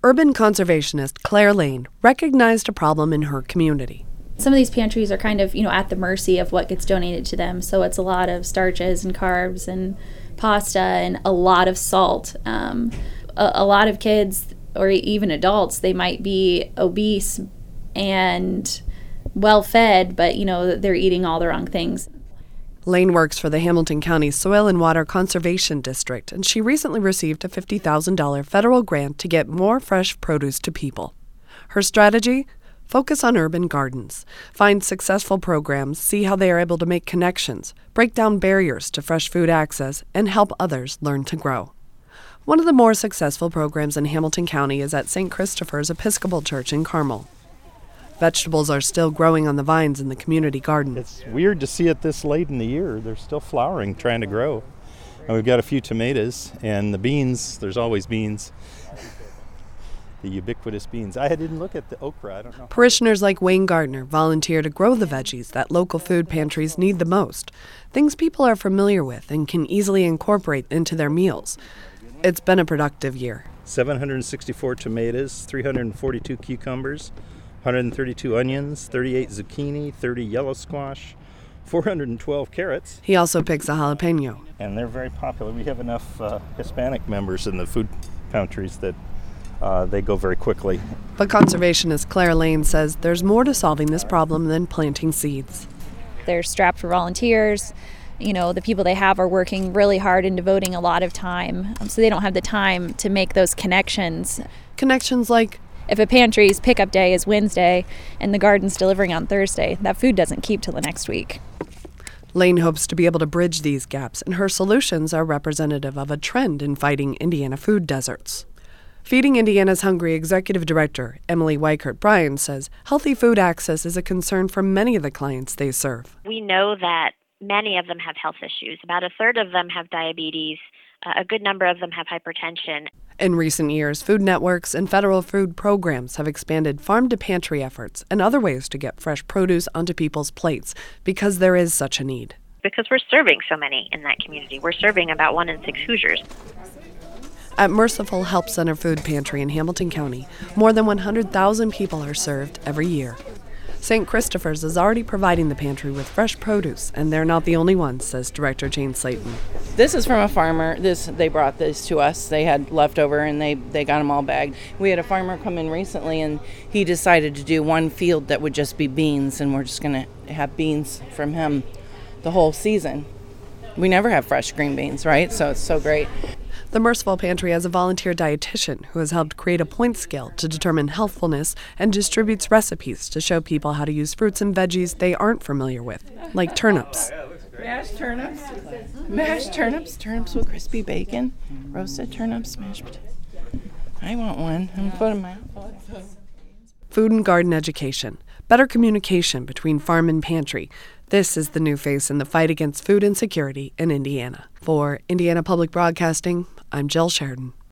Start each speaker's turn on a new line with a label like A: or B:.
A: Urban conservationist Claire Lane recognized a problem in her community.
B: Some of these pantries are kind of, at the mercy of what gets donated to them. So it's a lot of starches and carbs and pasta and a lot of salt. A lot of kids or even adults, they might be obese and well-fed, but, they're eating all the wrong things.
A: Lane works for the Hamilton County Soil and Water Conservation District, and she recently received a $50,000 federal grant to get more fresh produce to people. Her strategy? Focus on urban gardens. Find successful programs, see how they are able to make connections, break down barriers to fresh food access, and help others learn to grow. One of the more successful programs in Hamilton County is at St. Christopher's Episcopal Church in Carmel. Vegetables are still growing on the vines in the community garden.
C: It's weird to see it this late in the year. They're still flowering, trying to grow. And we've got a few tomatoes and the beans. There's always beans. The ubiquitous beans. I didn't look at the okra. I don't know.
A: Parishioners like Wayne Gardner volunteer to grow the veggies that local food pantries need the most, things people are familiar with and can easily incorporate into their meals. It's been a productive year.
C: 764 tomatoes, 342 cucumbers, 132 onions, 38 zucchini, 30 yellow squash, 412 carrots.
A: He also picks a jalapeno.
C: And they're very popular. We have enough Hispanic members in the food pantries that they go very quickly.
A: But conservationist Claire Lane says there's more to solving this problem than planting seeds.
B: They're strapped for volunteers. The people they have are working really hard and devoting a lot of time, so they don't have the time to make those connections.
A: Connections like?
B: If a pantry's pickup day is Wednesday and the garden's delivering on Thursday, that food doesn't keep till the next week.
A: Lane hopes to be able to bridge these gaps, and her solutions are representative of a trend in fighting Indiana food deserts. Feeding Indiana's Hungry Executive Director Emily Weichert Bryan says healthy food access is a concern for many of the clients they serve.
D: We know that many of them have health issues. About a third of them have diabetes. A good number of them have hypertension.
A: In recent years, food networks and federal food programs have expanded farm-to-pantry efforts and other ways to get fresh produce onto people's plates because there is such a need.
D: Because we're serving so many in that community. We're serving about 1 in 6 Hoosiers.
A: At Merciful Help Center Food Pantry in Hamilton County, more than 100,000 people are served every year. St. Christopher's is already providing the pantry with fresh produce, and they're not the only ones, says Director Jane Slayton.
E: This is from a farmer. They brought this to us. They had leftover, and they got them all bagged. We had a farmer come in recently, and he decided to do one field that would just be beans, and we're just going to have beans from him the whole season. We never have fresh green beans, right? So it's so great.
A: The Merciful Pantry has a volunteer dietitian who has helped create a point scale to determine healthfulness and distributes recipes to show people how to use fruits and veggies they aren't familiar with, like turnips.
E: Mashed turnips, turnips with crispy bacon, roasted turnips, mashed potatoes. I want one. I'm putting my
A: Food and garden education, better communication between farm and pantry. This is the new face in the fight against food insecurity in Indiana. For Indiana Public Broadcasting, I'm Jill Sheridan.